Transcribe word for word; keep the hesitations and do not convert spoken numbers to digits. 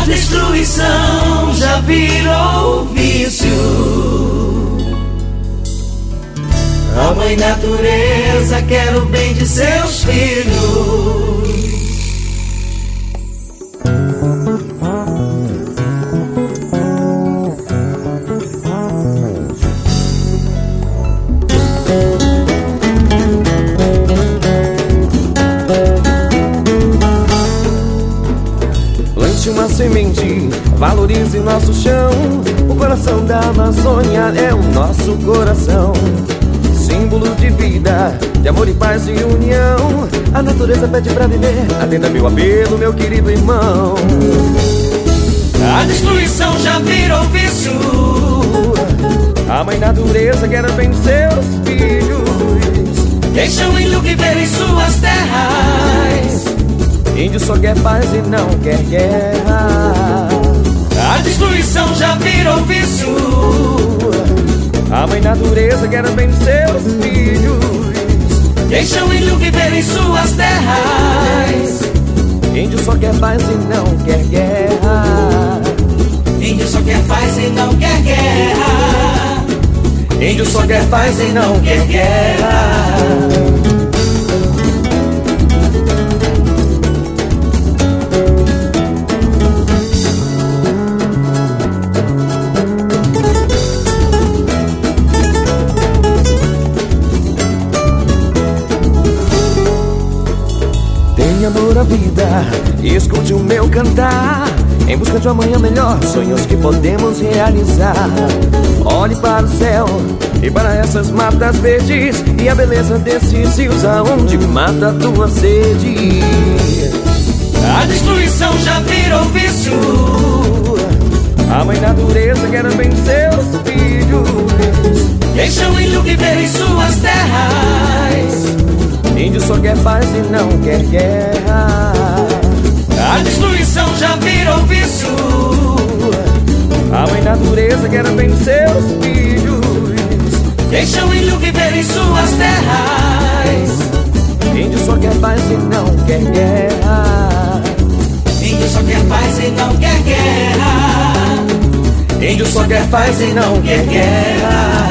destruição já virou vício. A mãe natureza quer o bem de seus filhos. Uma semente, valorize nosso chão. O coração da Amazônia é o nosso coração, símbolo de vida, de amor e paz e união. A natureza pede pra viver, atenda meu apelo, meu querido irmão. A destruição já virou vício. A mãe natureza quer bem seus filhos. Deixa o índio viver em suas terras. Índio só quer paz e não quer guerra. A destruição já virou vício. A mãe natureza quer bem seus filhos. Deixa o índio viver em suas terras. Índio só quer paz e não quer guerra. Índio só quer paz e não quer guerra. Índio só quer paz e não quer guerra. Amor à vida, escute o meu cantar, em busca de um amanhã melhor, sonhos que podemos realizar. Olhe para o céu e para essas matas verdes e a beleza desses rios aonde mata a tua sede. A destruição já virou vício. A mãe natureza quer bem seus filhos. Deixa o índio viver em suas terras. Índio só quer paz e não quer guerra. A destruição já virou vício. A mãe natureza quer bem seus filhos. Deixa o índio viver em suas terras. Índio só quer paz e não quer guerra. Índio só quer paz e não quer guerra. Índio só quer paz e não quer guerra.